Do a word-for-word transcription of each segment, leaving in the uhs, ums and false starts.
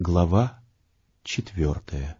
Глава четвертая.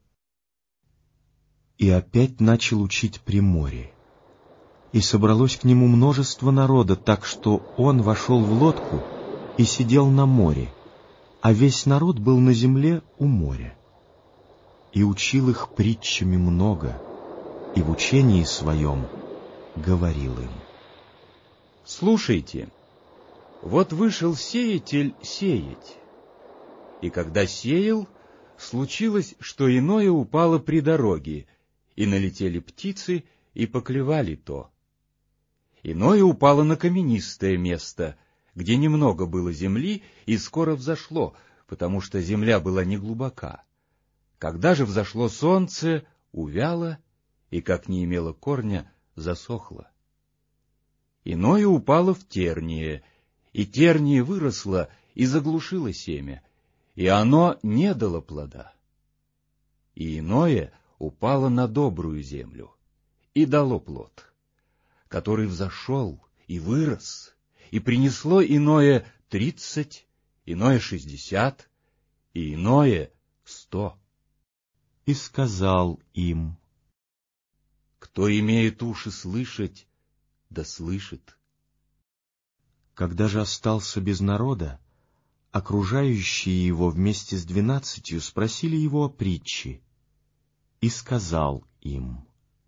И опять начал учить при море. И собралось к нему множество народа, так что он вошел в лодку и сидел на море, а весь народ был на земле у моря. И учил их притчами много, и в учении своем говорил им: «Слушайте, вот вышел сеятель сеять, и когда сеял, случилось, что иное упало при дороге, и налетели птицы, и поклевали то. Иное упало на каменистое место, где немного было земли, и скоро взошло, потому что земля была неглубока. Когда же взошло солнце, увяло, и, как не имело корня, засохло. Иное упало в терние, и терние выросло и заглушило семя, и оно не дало плода. И иное упало на добрую землю и дало плод, который взошел и вырос, и принесло иное тридцать, иное шестьдесят, и иное сто. И сказал им: кто имеет уши слышать, да слышит. Когда же остался без народа, окружающие его вместе с двенадцатью спросили его о притче, и сказал им: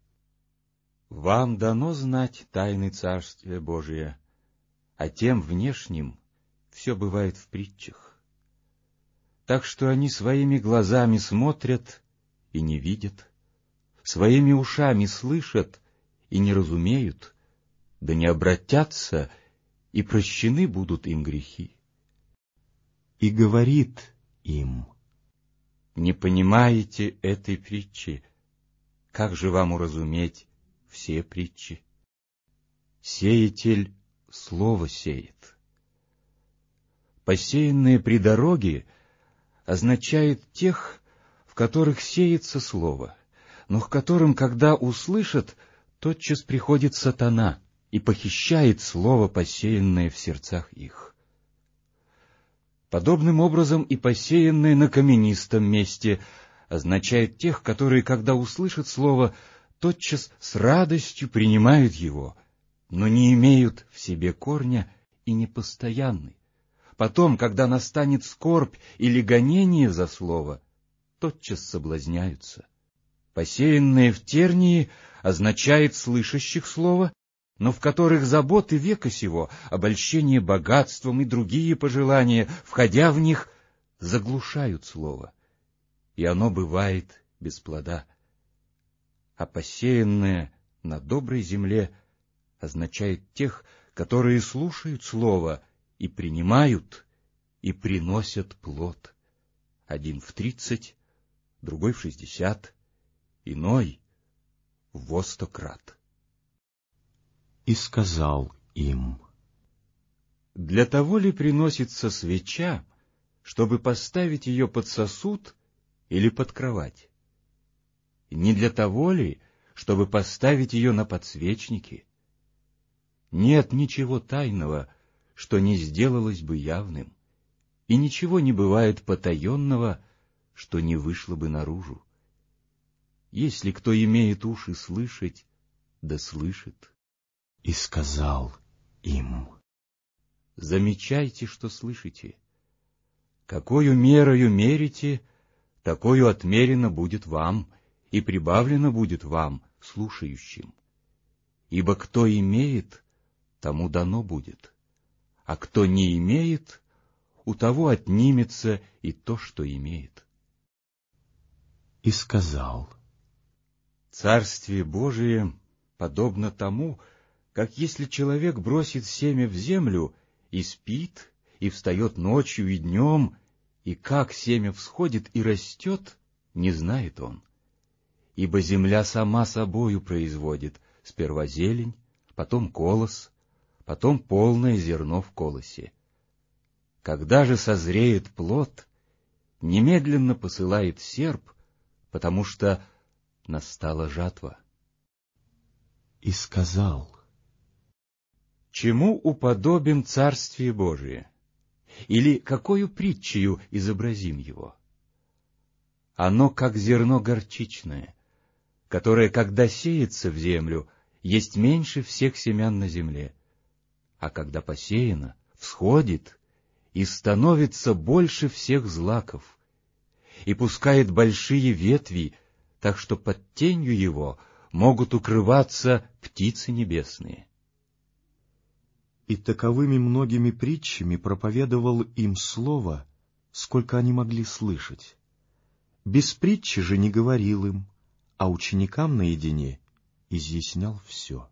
вам дано знать тайны Царствия Божия, а тем внешним все бывает в притчах. Так что они своими глазами смотрят и не видят, своими ушами слышат и не разумеют, да не обратятся, и прощены будут им грехи. И говорит им: не понимаете этой притчи, как же вам уразуметь все притчи? Сеятель слово сеет. Посеянные при дороге означает тех, в которых сеется слово, но к которым, когда услышат, тотчас приходит сатана и похищает слово, посеянное в сердцах их. Подобным образом и посеянное на каменистом месте означает тех, которые, когда услышат слово, тотчас с радостью принимают его, но не имеют в себе корня и непостоянны. Потом, когда настанет скорбь или гонение за слово, тотчас соблазняются. Посеянное в тернии означает слышащих слово, но в которых заботы века сего, обольщение богатством и другие пожелания, входя в них, заглушают слово, и оно бывает без плода. А посеянное на доброй земле означает тех, которые слушают слово и принимают, и приносят плод. Один в тридцать, другой в шестьдесят, иной во сто крат. И сказал им: для того ли приносится свеча, чтобы поставить ее под сосуд или под кровать? Не для того ли, чтобы поставить ее на подсвечнике? Нет ничего тайного, что не сделалось бы явным, и ничего не бывает потаенного, что не вышло бы наружу. Если кто имеет уши слышать, да слышит. И сказал им: замечайте, что слышите. Какою мерою мерите, такою отмерено будет вам, и прибавлено будет вам, слушающим. Ибо кто имеет, тому дано будет, а кто не имеет, у того отнимется и то, что имеет. И сказал: Царствие Божие подобно тому, как если человек бросит семя в землю и спит, и встает ночью и днем, и как семя всходит и растет, не знает он. Ибо земля сама собою производит сперва зелень, потом колос, потом полное зерно в колосе. Когда же созреет плод, немедленно посылает серп, потому что настала жатва. И сказал: чему уподобим Царствие Божие? Или какою притчею изобразим его? Оно как зерно горчичное, которое, когда сеется в землю, есть меньше всех семян на земле, а когда посеяно, всходит и становится больше всех злаков, и пускает большие ветви, так что под тенью его могут укрываться птицы небесные. И таковыми многими притчами проповедовал им слово, сколько они могли слышать. Без притчи же не говорил им, а ученикам наедине изъяснял все.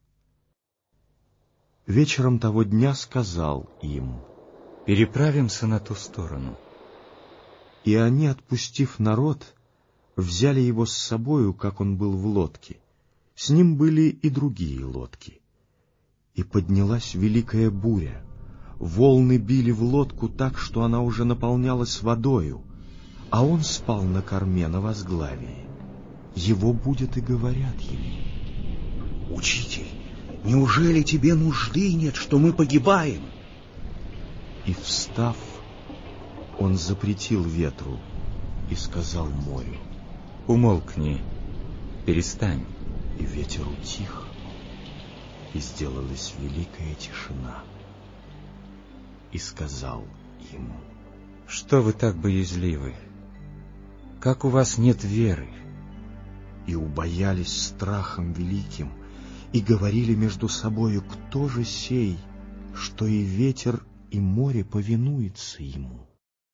Вечером того дня сказал им: «Переправимся на ту сторону». И они, отпустив народ, взяли его с собою, как он был в лодке. С ним были и другие лодки. И поднялась великая буря. Волны били в лодку так, что она уже наполнялась водою, а он спал на корме на возглавии. Его будет и говорят ему: «Учитель, неужели тебе нужды нет, что мы погибаем?» И, встав, он запретил ветру и сказал морю: «Умолкни, перестань». И ветер утих, и сделалась великая тишина. И сказал им: «Что вы так боязливы? Как у вас нет веры?» И убоялись страхом великим, и говорили между собою: кто же сей, что и ветер, и море повинуется ему?